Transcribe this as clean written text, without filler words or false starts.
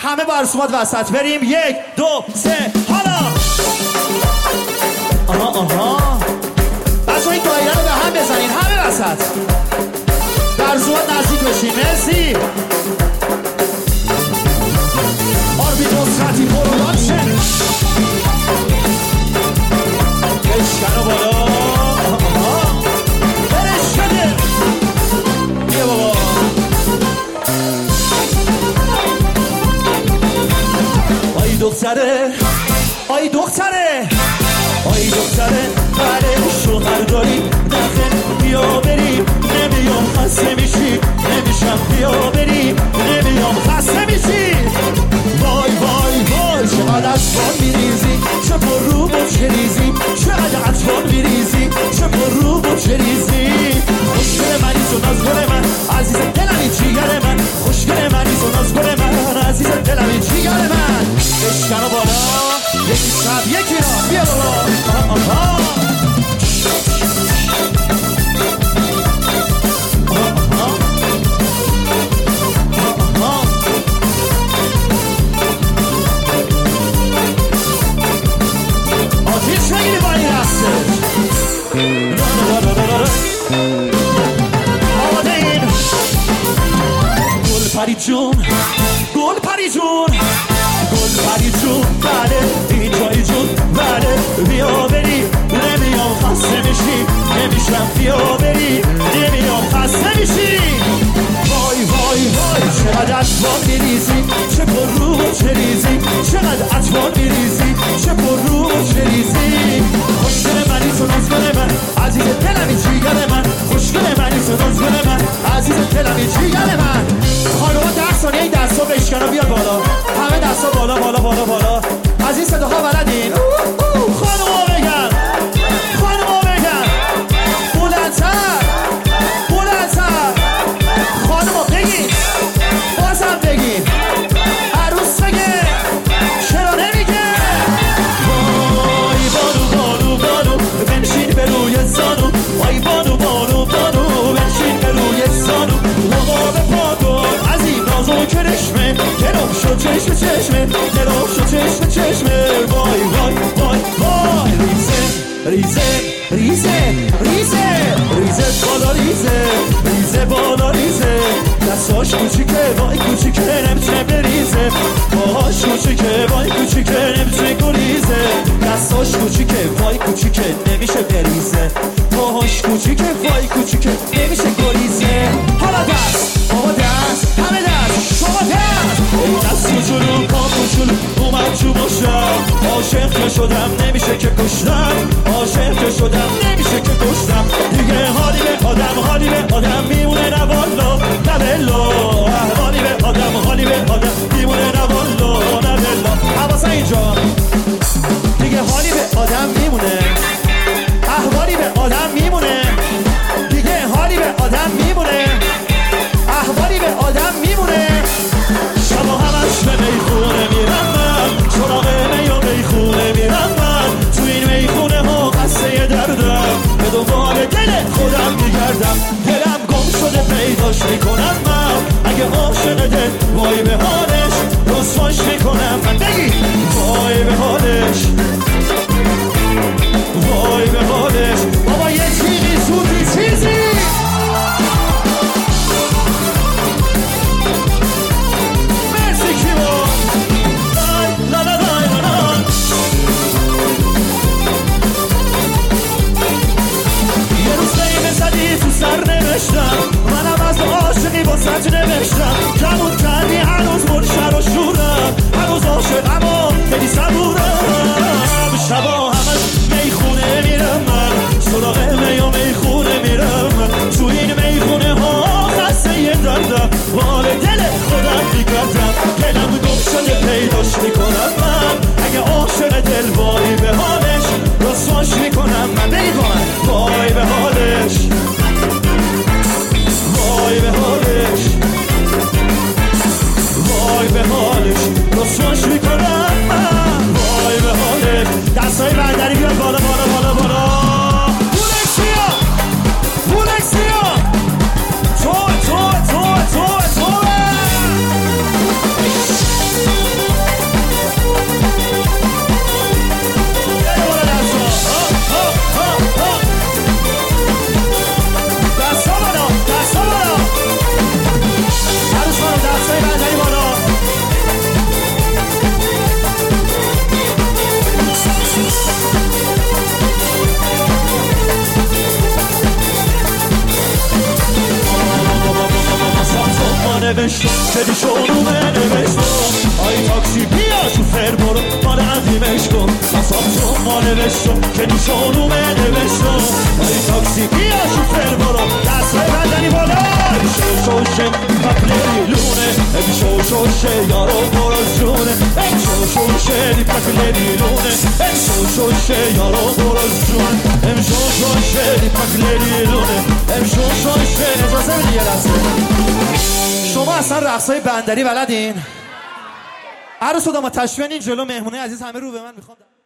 همه با رسومات وسط بریم. 1 2 3 حالا آها بچه این دایره رو به هم بزنین همه وسط در رسومات نزدیک بشین. مرسی. آربیت نصرتی پروداکشن بشکن و بالا برش شده یه بابا آی دختره آی دختره آی دختره بله شوهر داری نخه بیا بریم نمیام خسته میشی نمیشم بیا بریم نمیام خسته میشی وای وای وای چقدر اطفال میریزی چه پر رو بچه ریزی چقدر اطفال میریزی چه پر رو بچه ریزی خوشگل منی تو نازگل من عزیز دلمی جیگر من خوشگل منی تو نازگل من عزیز دلمی جیگر من بشکن و بالا یکی شب یکی را بیا بالا آتیش نگیری با این رسته آماده این گل پری جون گل پری جون گل پری جون بله این جایی جون بله بیا بری نمیام خسته میشی نمیشم بیا بری نمیام خسته میشی وای وای وای چقدر اطفال میریزی چه پر رو و چه ریزی چقدر اطفال میریزی چه پر رو و چه ریزی خوشگل منی تو نازگل من عزیز دلمی جیگر من خوشگل منی تو نازگل من عزیز دلمی جیگر من خانوما 10 ثانیه این دستا بشکن و بیاد بالا همه دستا بالا بالا بالا بالا از این صداها بلدین خانوما بگن خانوما بگن بلندتر بلندتر خانوما بگین بازم بگین عروس بگه چرا نمیگه وای بانو بانو بانو بنشین به روی زانو وای بانو بانو بانو بنشین به روی زانو لغا به پاکن از این نازو کرشمه گرم شد چشم چشمه گرم شد چشم چشمه وای وای وای وای ریزه ریزه ریزه ریزه ریزه بالا ریزه ریزه بالا ریزه دستاش کوچیکه وای کوچیکه نمیتونه بریزه باهاش کوچیکه وای کوچیکه نمیتونه گریزه دستاش کوچیکه وای کوچیکه نمیشه بریزه باهاش کوچیکه وای کوچیکه نمیشه گریزه حالا دست بابا دست همه دست شما دست ای دست کوچولو پا کوچولو اومد جو باشم عاشق که شدم نمیشه که کشتم عاشق که شدم نمیشه که کشتم دیگه حالی به آدم میمونه نه والا نه بلا حالی به آدم میمونه نه والا نه بلا حواسه اینجا دیگه حالی به آدم میمونه احوالی به آدم میمونه دیگه حالی به آدم میمونه احوالی به آدم میمونه شبا همش به میخونه میرم من سراغ می و میخونه میرم من تو این میخونه ها قصه دردم به دنبال دل خودم میگردم دلم گم شده پیداش میکنم من اگه عاشق دل وای به حالش رسواش میکنم من بگی وای به حالش وای به حالش بابا یه چیزی سوتی چیزی مرسی کیو لا لا لا لا یه روز نیم زدی تو سر نوشتم منم از عاشقی با سج نوشتم جمون کردی هنوز منشر و شورم هنوز عاشقم و خیلی صبورم شبا همش میخونه میرم من سراغ می و میخونه میرم من تو این میخونه ها خسته یه دردم حال دل خودم میگردم دلم گم شده پیداش میکنم من اگه عاشق دل وای به حالش رسواش میکنم من بگی با من وای به حالش وای به حالش وای به حالش رسواش میکنم من وای به حالش دستای بندری بیاد بالا بالا بالا بالا بولکسیا بولکسیا تو نوشتم که شونومه نوشتم آی تاکسی بیا شوفر برو مال عظیمش کن اصاب چون ما نوشتم که شونومه نوشتم آی تاکسی بیا شوفر برو دست بزنی بالا شوشه پکلیلونه شوشه یارو برو جونه شوشه پکلیلونه شوشه یارو برو جونه شوشه پکلیلونه شوشه اجازه بدی یه لحظه شما اصلا رقصای بندری بلدین؟ عروس و داماد تشبیهن این جلو مهمونه عزیز همه رو به من میخوام